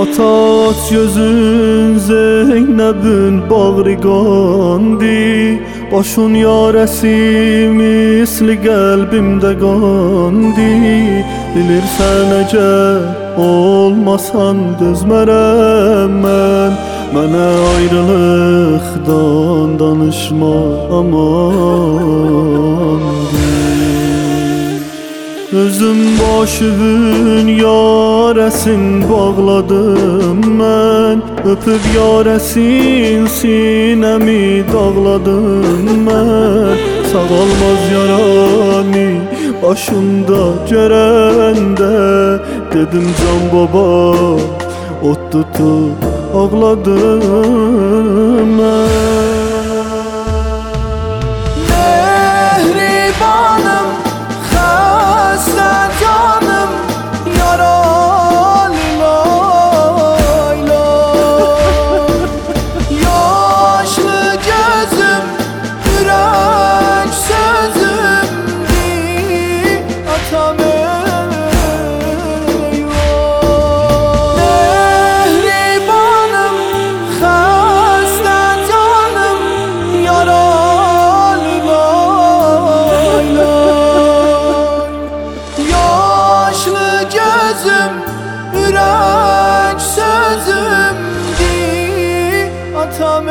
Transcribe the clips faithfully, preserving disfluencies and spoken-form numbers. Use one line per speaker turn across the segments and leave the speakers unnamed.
Ata aç gözün Zeynep'in bağrı qandı. Başın yarəsi misli qəlbimdə qandı. Bilirsən əgər olmasan dözmərəm mən. Mənə ayrılıqdan danışma amandır. Özüm başımın yarəsin bağladım mən. Öpüb yarəsin sinəmi dağladım mən. Sağalmaz yaranı başımda görəndə dedim can baba ot tutub ağladım mən.
Yürek sözümdi atam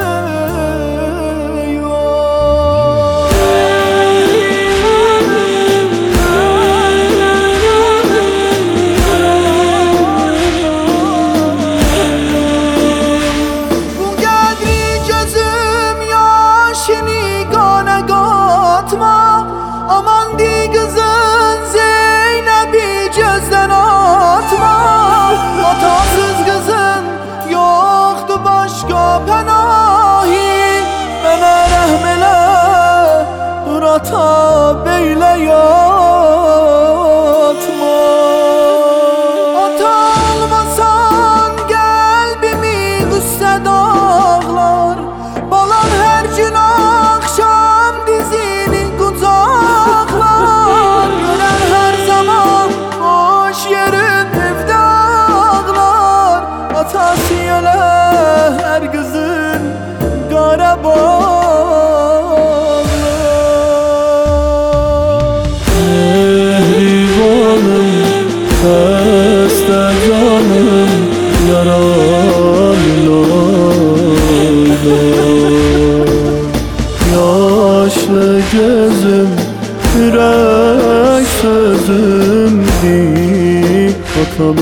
Bu qədri gözüm yaşını qana qatma. Aman di qızın Zeynəbi gözdən atma. Atasız kızın yoktu başka pənahi. Mənə rəhm elə dur ata beylə yatma. Ata olmasan qəlbimi qüssə dağlar. Balam hər gün axşam dizini qucaqlar. Görər hər zaman boş yerin evdə atası ölə hər qızın qara bağlar.
Mehribanım, xəstə canım, yaralı yaşlı gözüm, ürək sözümdi atam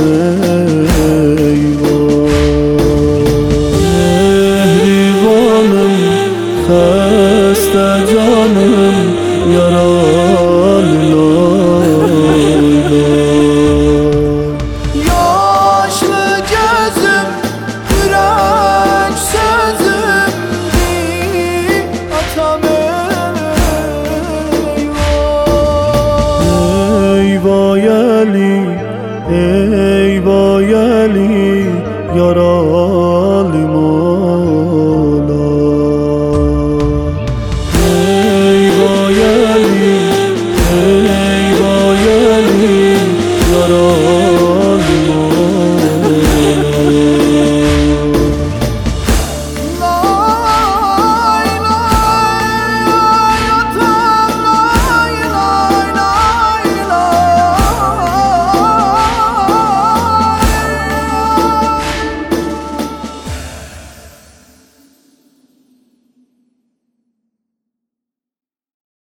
eyvah. Xəstə canım, yaralı